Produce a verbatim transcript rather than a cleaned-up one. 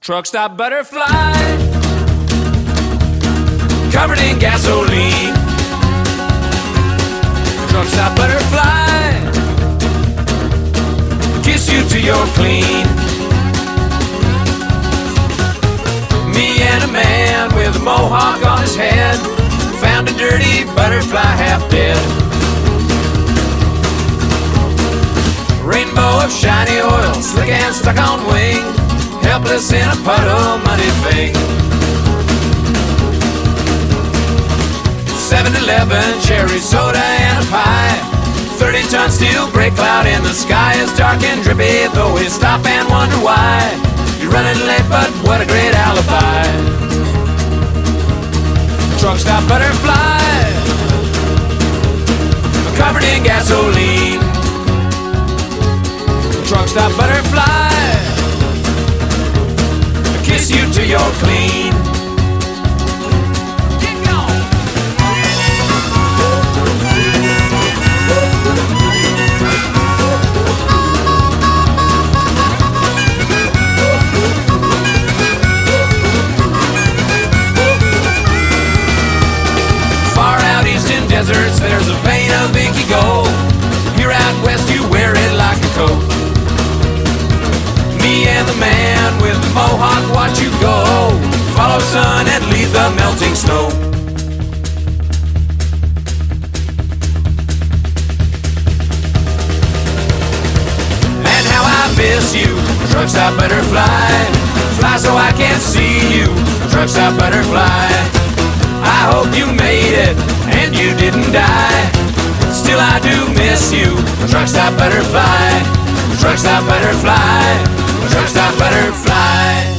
Truck stop butterfly, covered in gasoline. Truck stop butterfly, kiss you till you're clean. Me and a man with a mohawk on his head found a dirty butterfly half dead. Rainbow of shiny oil, slick and stuck on wing, helpless in a puddle, muddy thing. seven eleven, cherry soda and a pie, thirty ton steel brake cloud in the sky is dark and drippy, though we stop and wonder why. You're running late, but what a great alibi. Truck stop butterfly, covered in gasoline. Truck stop butterfly, kiss you till you're clean. Get going. Far out east in deserts, there's a vein of inky gold. Here out west, you wear it like a coat. Me and the man with the mohawk watch you go, follow sun and leave the melting snow. And how I miss you, truck stop butterfly, fly so I can't see you, truck stop butterfly. I hope you made it and you didn't die, still I do miss you, truck stop butterfly, truck stop butterfly, truck stop butterfly.